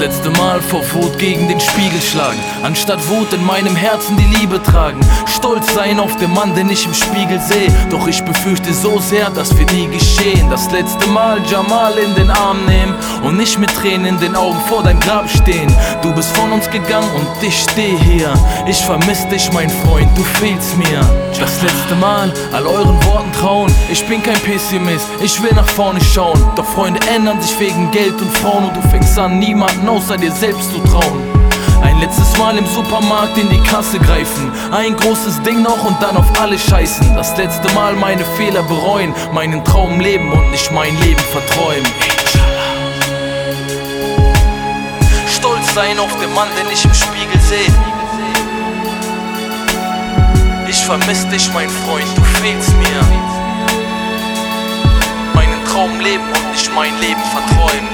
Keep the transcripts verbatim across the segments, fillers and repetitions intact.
letzte Mal vor Wut gegen den Spiegel schlagen, anstatt Wut in meinem Herzen die Liebe tragen. Stolz sein auf den Mann, den ich im Spiegel seh, doch ich befürchte so sehr, das wird nie geschehen. Das letzte Mal Jamal in den Arm nehmen und nicht mit Tränen in den Augen vor dein Grab stehen. Du bist von uns gegangen und ich steh hier. Ich vermiss dich, mein Freund, du fehlst mir. Das letzte Mal all euren Worten trauen. Ich bin kein Pessimist, ich will nach vorne schauen. Doch Freunde ändern sich wegen Geld und Frauen und du fängst an, niemanden außer dir selbst zu trauen. Ein letztes Mal im Supermarkt in die Kasse greifen, ein großes Ding noch und dann auf alle scheißen. Das letzte Mal meine Fehler bereuen, meinen Traum leben und nicht mein Leben verträumen. Stolz sein auf den Mann, den ich im Spiegel seh. Ich vermiss dich, mein Freund, du fehlst mir. Meinen Traum leben und nicht mein Leben verträumen.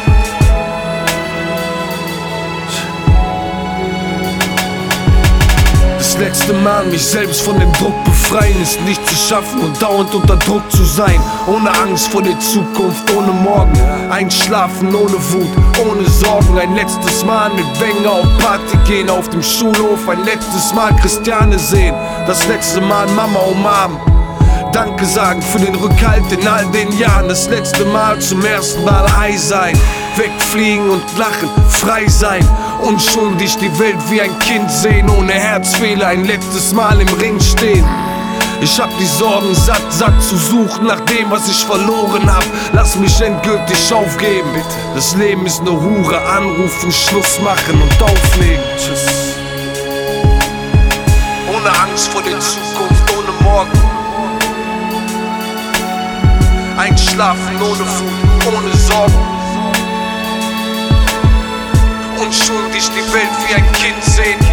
Das letzte Mal mich selbst von dem Druck befreien, ist nicht zu schaffen und dauernd unter Druck zu sein. Ohne Angst vor der Zukunft, ohne Morgen, einschlafen ohne Wut, ohne Sorgen. Ein letztes Mal mit Wenger auf Party gehen, auf dem Schulhof ein letztes Mal Christiane sehen. Das letzte Mal Mama umarmen, Danke sagen für den Rückhalt in all den Jahren. Das letzte Mal zum ersten Mal high sein, wegfliegen und lachen, frei sein. Unschuldig die Welt wie ein Kind sehen, ohne Herzfehler ein letztes Mal im Ring stehen. Ich hab die Sorgen satt, satt zu suchen nach dem, was ich verloren hab. Lass mich endgültig aufgeben. Das Leben ist ne Hure, anrufen, Schluss machen und auflegen. Tschüss. Ohne Angst vor der Zukunft, ohne Morgen. Einschlafen ohne Wut, ohne Sorgen. Unschuldig die Welt wie ein Kind sehen.